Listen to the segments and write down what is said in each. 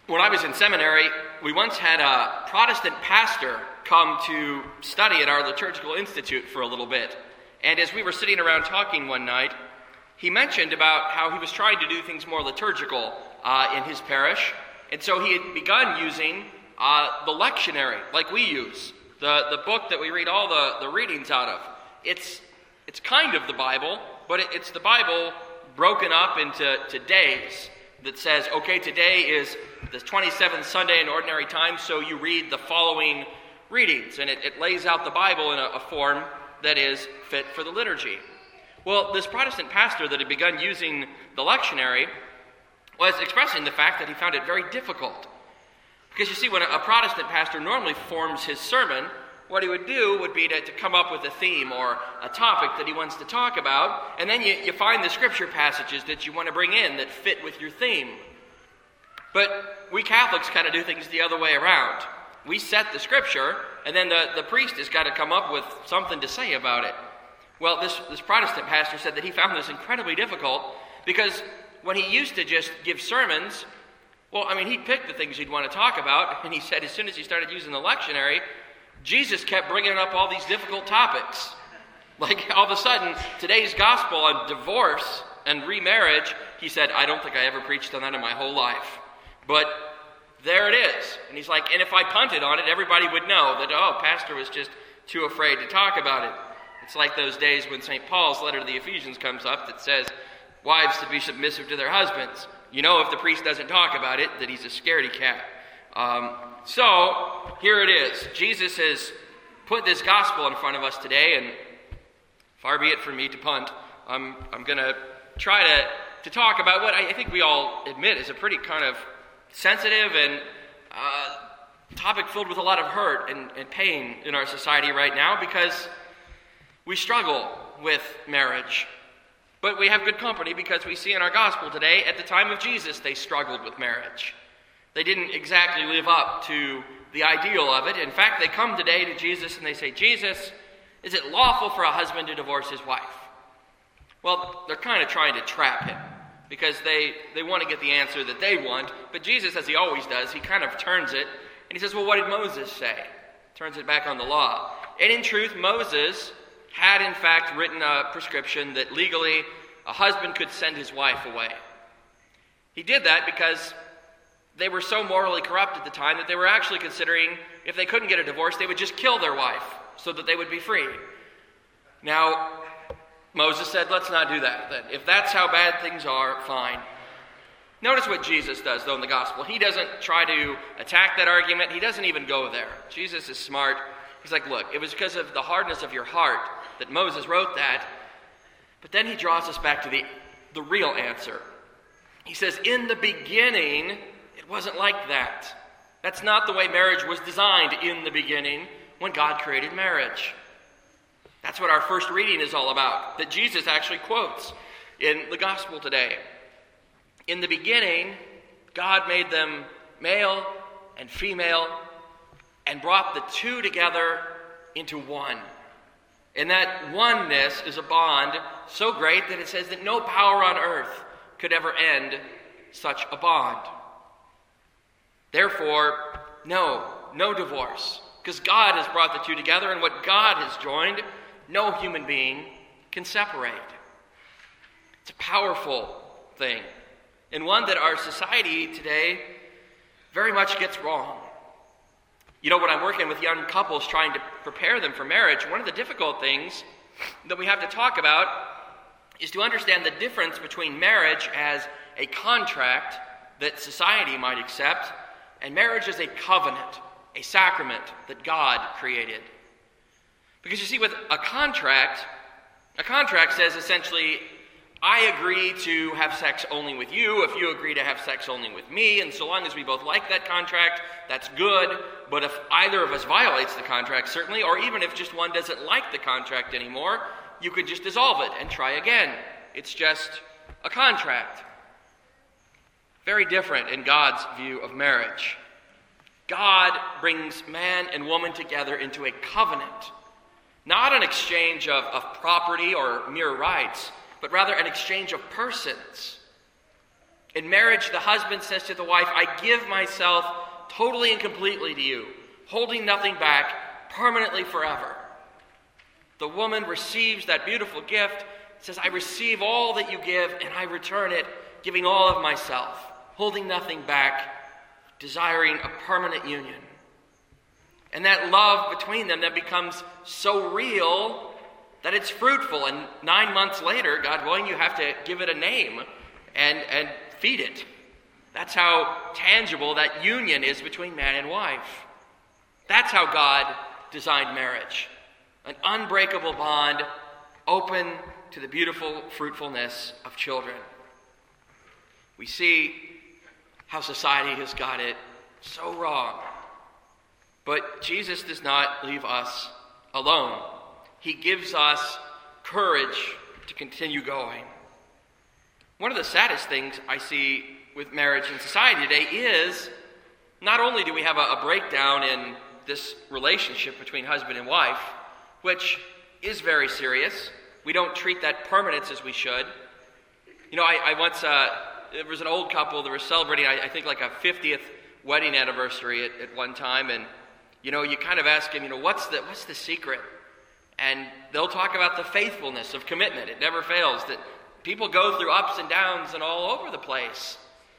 When I was in seminary, we once had a Protestant pastor come to study at our liturgical institute for a little bit. And as we were sitting around talking one night, he mentioned about how he was trying to do things more liturgical in his parish. And so he had begun using the lectionary, like we use, the book that we read all the readings out of. It's kind of the Bible, but it's the Bible broken up into days that says, okay, today is the 27th Sunday in Ordinary Time, so you read the following readings. And it lays out the Bible in a form that is fit for the liturgy. Well, this Protestant pastor that had begun using the lectionary was expressing the fact that he found it very difficult. Because you see, when a Protestant pastor normally forms his sermon, what he would do would be to come up with a theme or a topic that he wants to talk about, and then you find the scripture passages that you want to bring in that fit with your theme. But we Catholics kind of do things the other way around. We set the scripture, and then the priest has got to come up with something to say about it. Well, this Protestant pastor said that he found this incredibly difficult because when he used to just give sermons, he'd pick the things he'd want to talk about, and he said as soon as he started using the lectionary, Jesus kept bringing up all these difficult topics. Like all of a sudden, today's gospel on divorce and remarriage, he said, I don't think I ever preached on that in my whole life. But there it is. And he's like, and if I punted on it, everybody would know that, pastor was just too afraid to talk about it. It's like those days when St. Paul's letter to the Ephesians comes up that says, wives to be submissive to their husbands. You know, if the priest doesn't talk about it, that he's a scaredy cat. So, here it is. Jesus has put this gospel in front of us today, and far be it from me to punt. I'm going to try to talk about what I think we all admit is a pretty kind of sensitive and topic filled with a lot of hurt and pain in our society right now, because we struggle with marriage. But we have good company because we see in our gospel today, at the time of Jesus, they struggled with marriage. They didn't exactly live up to the ideal of it. In fact, they come today to Jesus and they say, Jesus, is it lawful for a husband to divorce his wife? Well, they're kind of trying to trap him because they want to get the answer that they want. But Jesus, as he always does, he kind of turns it and he says, well, what did Moses say? Turns it back on the law. And in truth, Moses had in fact written a prescription that legally a husband could send his wife away. He did that because they were so morally corrupt at the time that they were actually considering if they couldn't get a divorce, they would just kill their wife so that they would be free. Now, Moses said, let's not do that. Then. If that's how bad things are, fine. Notice what Jesus does, though, in the gospel. He doesn't try to attack that argument. He doesn't even go there. Jesus is smart. He's like, look, it was because of the hardness of your heart that Moses wrote that. But then he draws us back to the real answer. He says, in the beginning, it wasn't like that. That's not the way marriage was designed in the beginning when God created marriage. That's what our first reading is all about, that Jesus actually quotes in the gospel today. In the beginning, God made them male and female and brought the two together into one. And that oneness is a bond so great that it says that no power on earth could ever end such a bond. Therefore, no divorce. Because God has brought the two together, and what God has joined, no human being can separate. It's a powerful thing, and one that our society today very much gets wrong. You know, when I'm working with young couples trying to prepare them for marriage, one of the difficult things that we have to talk about is to understand the difference between marriage as a contract that society might accept and marriage as a covenant, a sacrament that God created. Because you see, with a contract says essentially, I agree to have sex only with you if you agree to have sex only with me, and so long as we both like that contract, that's good. But if either of us violates the contract, certainly, or even if just one doesn't like the contract anymore, you could just dissolve it and try again. It's just a contract. Very different in God's view of marriage. God brings man and woman together into a covenant, not an exchange of property or mere rights, but rather an exchange of persons. In marriage, the husband says to the wife, I give myself totally and completely to you, holding nothing back, permanently forever. The woman receives that beautiful gift, says, I receive all that you give, and I return it, giving all of myself, holding nothing back, desiring a permanent union. And that love between them that becomes so real that it's fruitful. And 9 months later, God willing, you have to give it a name and feed it. That's how tangible that union is between man and wife. That's how God designed marriage. An unbreakable bond, open to the beautiful fruitfulness of children. We see how society has got it so wrong. But Jesus does not leave us alone. He gives us courage to continue going. One of the saddest things I see with marriage in society today is not only do we have a breakdown in this relationship between husband and wife, which is very serious. We don't treat that permanence as we should. You know, I once, there was an old couple that were celebrating, I think, like a 50th wedding anniversary at one time, and, you know, you kind of ask them, you know, what's the secret? And they'll talk about the faithfulness of commitment. It never fails, that people go through ups and downs and all over the place.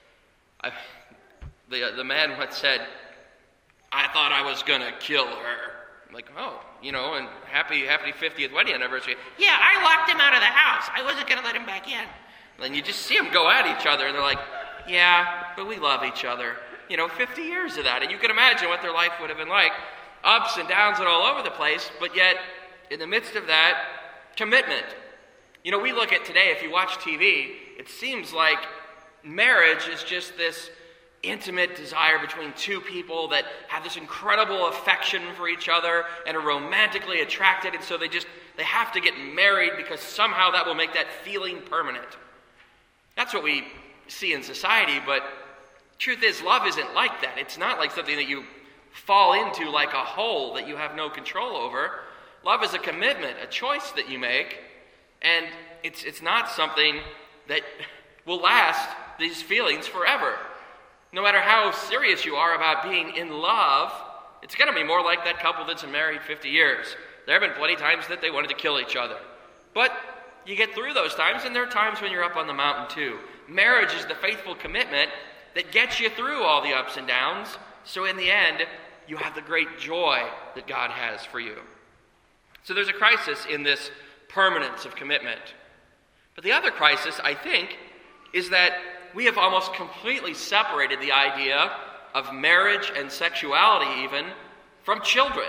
The man once said, I thought I was going to kill her. I'm like, oh, you know, and happy 50th wedding anniversary. Yeah, I locked him out of the house. I wasn't going to let him back in. And you just see them go at each other, and they're like, yeah, but we love each other. You know, 50 years of that. And you can imagine what their life would have been like. Ups and downs and all over the place, but yet, in the midst of that, commitment. You know, we look at today, if you watch TV, it seems like marriage is just this intimate desire between two people that have this incredible affection for each other and are romantically attracted, and so they have to get married because somehow that will make that feeling permanent. That's what we see in society, but truth is, love isn't like that. It's not like something that you fall into like a hole that you have no control over. Love is a commitment, a choice that you make, and it's not something that will last these feelings forever. No matter how serious you are about being in love, it's going to be more like that couple that's been married 50 years. There have been plenty of times that they wanted to kill each other. But you get through those times, and there are times when you're up on the mountain too. Marriage is the faithful commitment that gets you through all the ups and downs, so in the end, you have the great joy that God has for you. So there's a crisis in this permanence of commitment. But the other crisis, I think, is that we have almost completely separated the idea of marriage and sexuality even from children.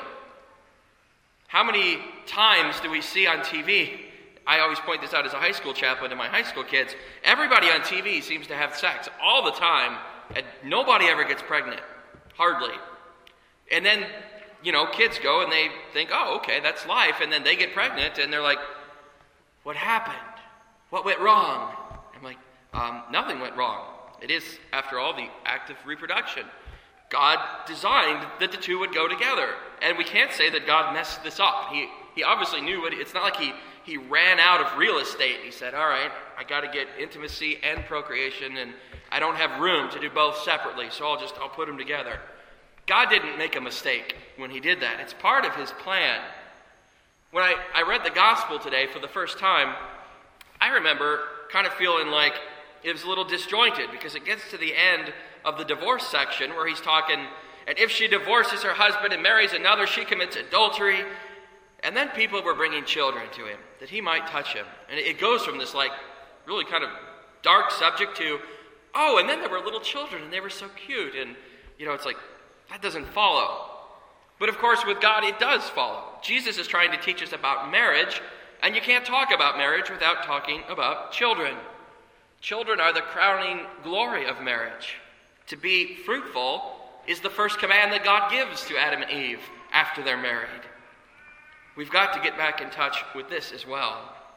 How many times do we see on TV? I always point this out as a high school chaplain to my high school kids. Everybody on TV seems to have sex all the time, and nobody ever gets pregnant. Hardly. And then, you know, kids go and they think, oh, okay, that's life, and then they get pregnant, and they're like, what happened? What went wrong? I'm like, nothing went wrong. It is, after all, the act of reproduction. God designed that the two would go together. And we can't say that God messed this up. He obviously knew it. It's not like he ran out of real estate. He said, all right, I got to get intimacy and procreation, and I don't have room to do both separately, so I'll put them together. God didn't make a mistake when he did that. It's part of his plan. When I read the gospel today for the first time, I remember kind of feeling like it was a little disjointed, because it gets to the end of the divorce section where he's talking, and if she divorces her husband and marries another, she commits adultery. And then people were bringing children to him, that he might touch him. And it goes from this like really kind of dark subject to, oh, and then there were little children, and they were so cute. And, you know, it's like, that doesn't follow. But of course, with God, it does follow. Jesus is trying to teach us about marriage, and you can't talk about marriage without talking about children. Children are the crowning glory of marriage. To be fruitful is the first command that God gives to Adam and Eve after they're married. We've got to get back in touch with this as well.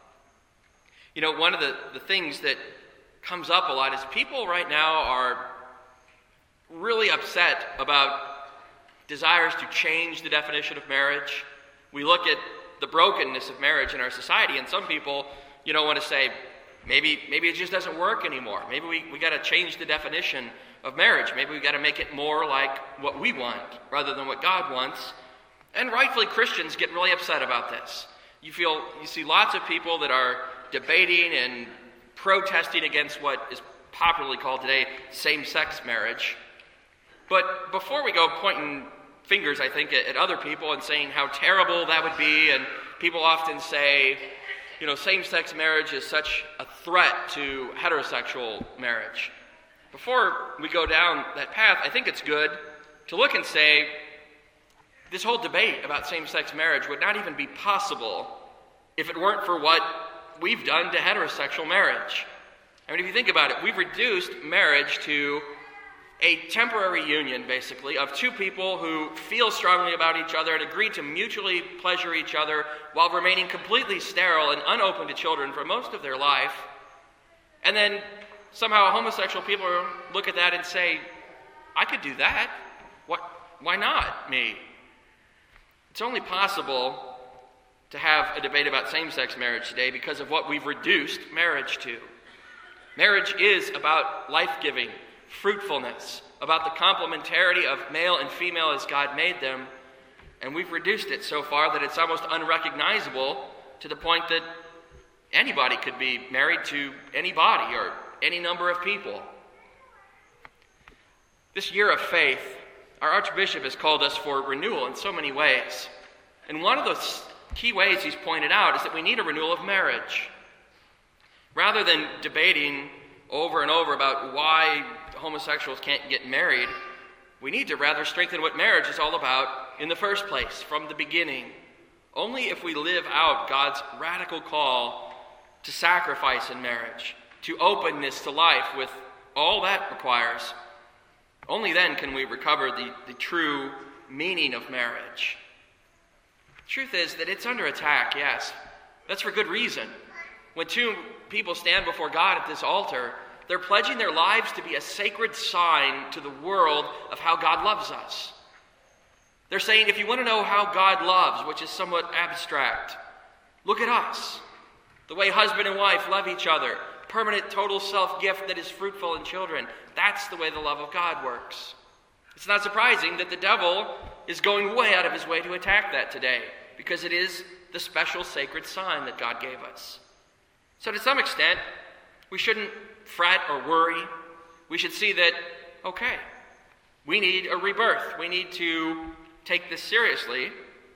You know, one of the things that comes up a lot is people right now are really upset about desires to change the definition of marriage. We look at the brokenness of marriage in our society, and some people, you know, want to say, Maybe it just doesn't work anymore. Maybe we got to change the definition of marriage. Maybe we got to make it more like what we want rather than what God wants. And rightfully, Christians get really upset about this. You see lots of people that are debating and protesting against what is popularly called today same-sex marriage. But before we go pointing fingers, I think, at other people and saying how terrible that would be, and people often say, same-sex marriage is such a threat to heterosexual marriage. Before we go down that path, I think it's good to look and say, this whole debate about same-sex marriage would not even be possible if it weren't for what we've done to heterosexual marriage. I mean, if you think about it, we've reduced marriage to a temporary union, basically, of two people who feel strongly about each other and agree to mutually pleasure each other while remaining completely sterile and unopen to children for most of their life. And then somehow homosexual people look at that and say, I could do that. Why not me? It's only possible to have a debate about same-sex marriage today because of what we've reduced marriage to. Marriage is about life-giving, fruitfulness, about the complementarity of male and female as God made them, and we've reduced it so far that it's almost unrecognizable to the point that anybody could be married to anybody or any number of people. This year of faith, our Archbishop has called us for renewal in so many ways, and one of those key ways he's pointed out is that we need a renewal of marriage. Rather than debating over and over about why homosexuals can't get married, we need to rather strengthen what marriage is all about in the first place, from the beginning. Only if we live out God's radical call to sacrifice in marriage, to openness to life with all that requires, only then can we recover the true meaning of marriage. The truth is that it's under attack, yes. That's for good reason. When two people stand before God at this altar, they're pledging their lives to be a sacred sign to the world of how God loves us. They're saying, if you want to know how God loves, which is somewhat abstract, look at us. The way husband and wife love each other, permanent total self-gift that is fruitful in children. That's the way the love of God works. It's not surprising that the devil is going way out of his way to attack that today, because it is the special sacred sign that God gave us. So to some extent, we shouldn't fret or worry. We should see that, okay, we need a rebirth. We need to take this seriously.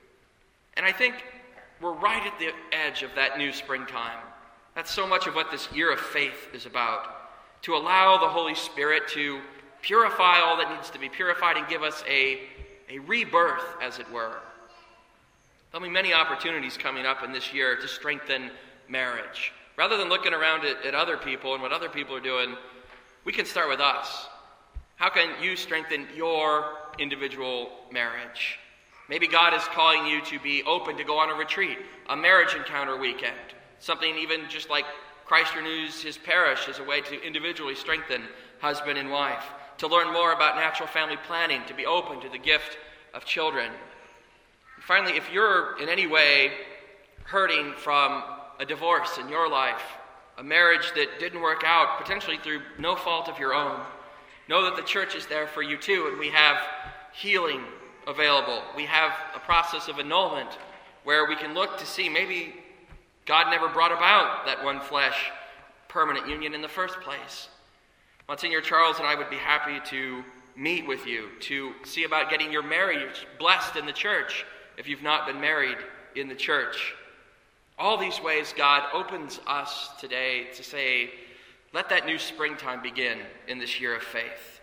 And I think we're right at the edge of that new springtime. That's so much of what this year of faith is about. To allow the Holy Spirit to purify all that needs to be purified and give us a rebirth, as it were. There'll be many opportunities coming up in this year to strengthen marriage. Rather than looking around at other people and what other people are doing, we can start with us. How can you strengthen your individual marriage? Maybe God is calling you to be open to go on a retreat, a marriage encounter weekend, something even just like Christ Renews His Parish as a way to individually strengthen husband and wife, to learn more about natural family planning, to be open to the gift of children. And finally, if you're in any way hurting from a divorce in your life, a marriage that didn't work out, potentially through no fault of your own, know that the church is there for you too, and we have healing available. We have a process of annulment where we can look to see maybe God never brought about that one flesh permanent union in the first place. Monsignor Charles and I would be happy to meet with you, to see about getting your marriage blessed in the church if you've not been married in the church. All these ways God opens us today to say, let that new springtime begin in this year of faith.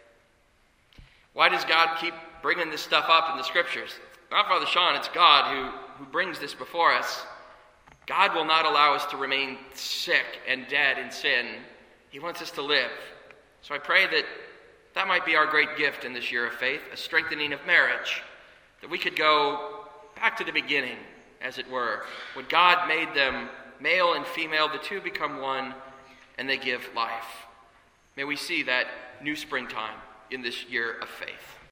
Why does God keep bringing this stuff up in the Scriptures? Not Father Sean, it's God who brings this before us. God will not allow us to remain sick and dead in sin. He wants us to live. So I pray that might be our great gift in this year of faith, a strengthening of marriage, that we could go back to the beginning, as it were. When God made them male and female, the two become one, and they give life. May we see that new springtime in this year of faith.